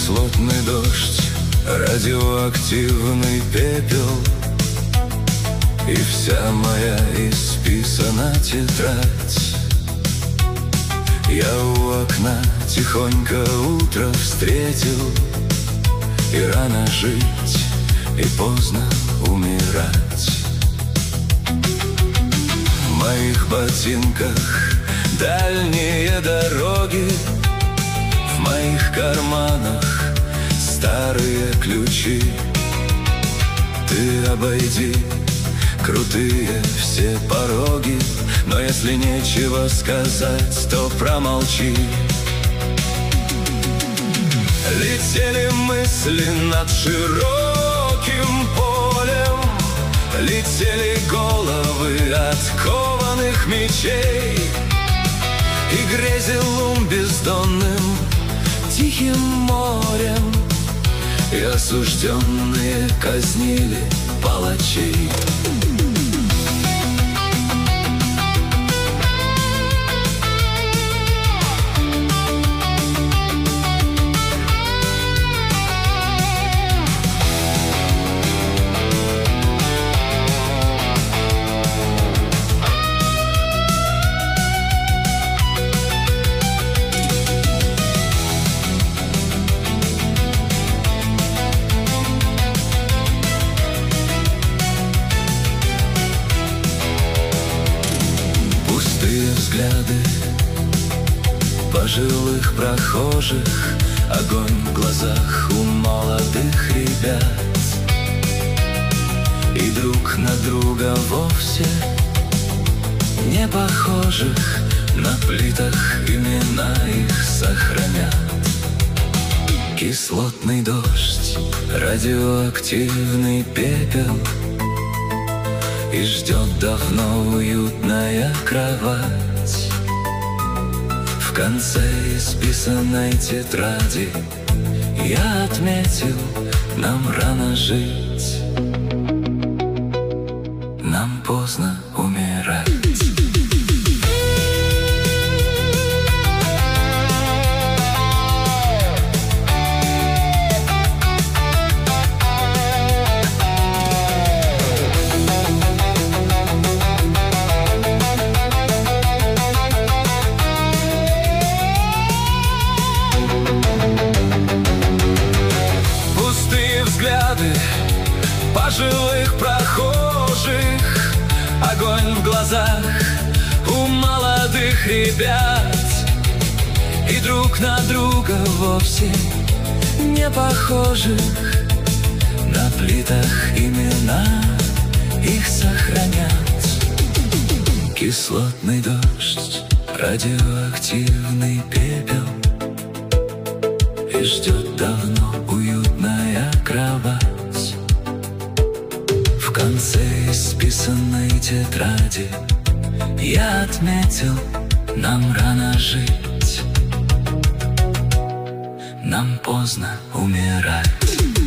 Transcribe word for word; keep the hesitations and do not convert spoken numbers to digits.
Кислотный дождь, радиоактивный пепел, и вся моя исписана тетрадь. Я у окна тихонько утро встретил, и рано жить, и поздно умирать. В моих ботинках дальние дороги, в моих карманах старые ключи. Ты обойди крутые все пороги, но если нечего сказать, то промолчи. Летели мысли над широким полем, летели головы от кованых мечей, и грезил ум бездонным тихим морем, и осужденные казнили палачей. Взгляды пожилых прохожих, огонь в глазах у молодых ребят, и друг на друга вовсе не похожих, на плитах имена их сохранят. Кислотный дождь, радиоактивный пепел, и ждет давно уютная кровать. В конце исписанной тетради я отметил: нам рано жить, нам поздно умирать. Взгляды пожилых прохожих, огонь в глазах у молодых ребят, и друг на друга вовсе не похожих, на плитах имена их сохранят. Кислотный дождь, радиоактивный пепел, и ждет давно уютная кровать. В конце исписанной тетради я отметил: нам рано жить, нам поздно умирать.